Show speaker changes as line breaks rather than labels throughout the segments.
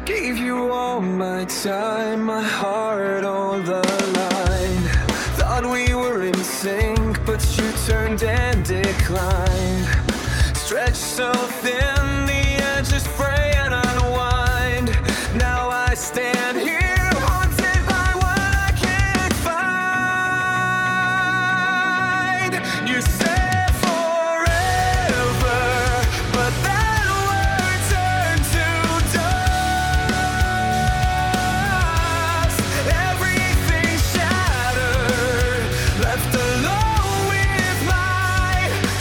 Gave you all my time, my heart on the line. Thought we were in sync, but you turned and declined. Stretched so thin, the edges fray and unwind. Now I stand here haunted by what I can't find. You said forever, but that word turned to dust. Everything shattered, left alone with my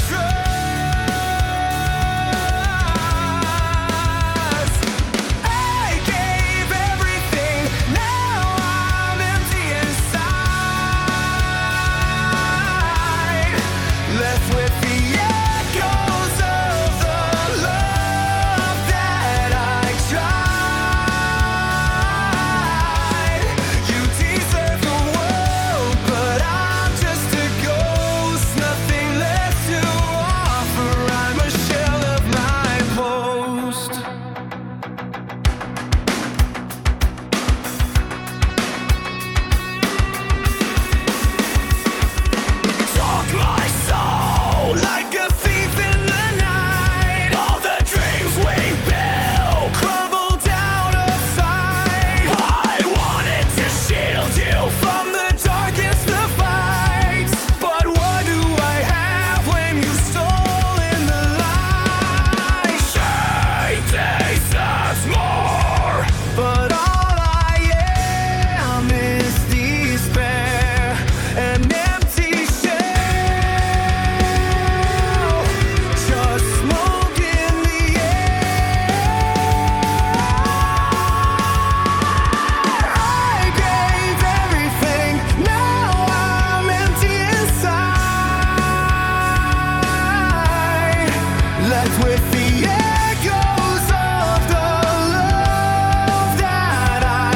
trust. I gave everything, now I'm empty inside. Left with the echoes of the love that I tried. You deserve the world, but I'm just a ghost. Nothing left to offer, I'm a shell of my post. Took my soul like a thief in the night. All the dreams we built crumbled down of sight. I wanted to shield you from the darkest of fights, but what do I have when you stole in the light? Shade deserves more, but all I am is despair, an empty shell, just smoke in the air. I gave everything, now I'm empty inside. Left with the echoes of the love that I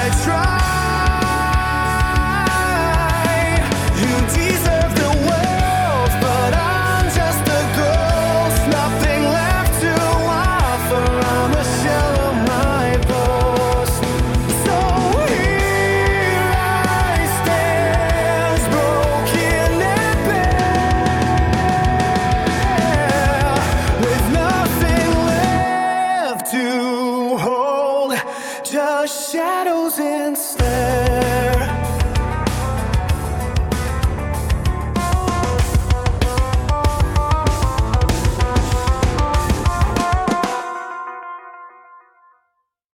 tried. You deserve the world, but I'm just a ghost. Nothing left to offer, I'm a shell of my post. So here I stand, broken and bare, with nothing left to hold, just shadows instead.